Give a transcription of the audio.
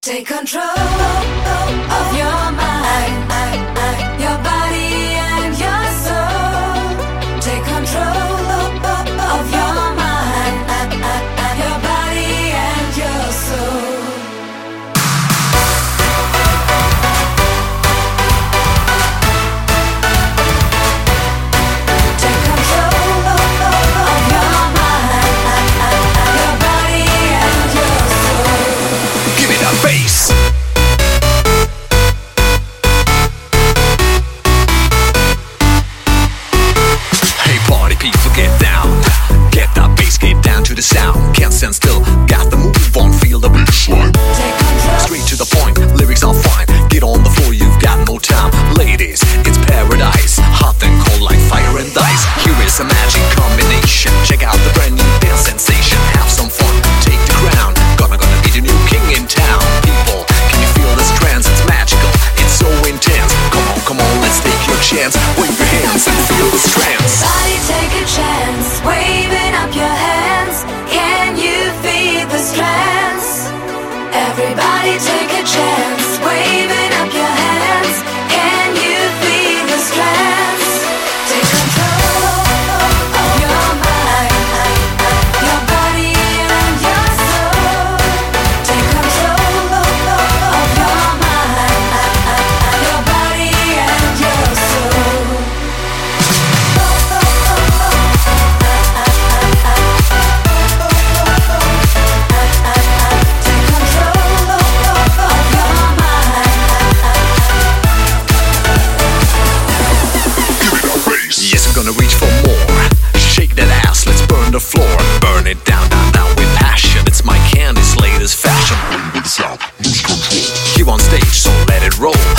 Take control of your mind, your body and your soul. Take control of your mind, your body and your soul. Take control of your mind, your body and your soul. Give me that bass. Hey party people, get down. Get that bass, get down to the sound. Can't stand still, got the move on, feel the bassline. Straight to the point, lyrics are fine. Get on the floor, you've got no time. Ladies, it's paradise, hot and cold like fire and ice. Here is a magic combination. Check out the brand new dance sensation. Have some fun, take the crown. Gonna be the new king in town. People, can you feel this trance? It's magical, it's so intense. Come on, let's take your chance. Wave your hands and feel this trance. Body, take a chance, waving up your hands. Can you feel this trance? Everybody take a chance, waving up your hands. Can you feel this trance? Take control of your mind, your body and your soul. Take control of your mind, your body and your soul. Take control of your mind. Give me that bass. Yes, we're gonna reach for more. Shake that ass, let's burn the floor. Burn it down with passion. It's my Candy's latest fashion. Lose control. Here on stage, so let it roll.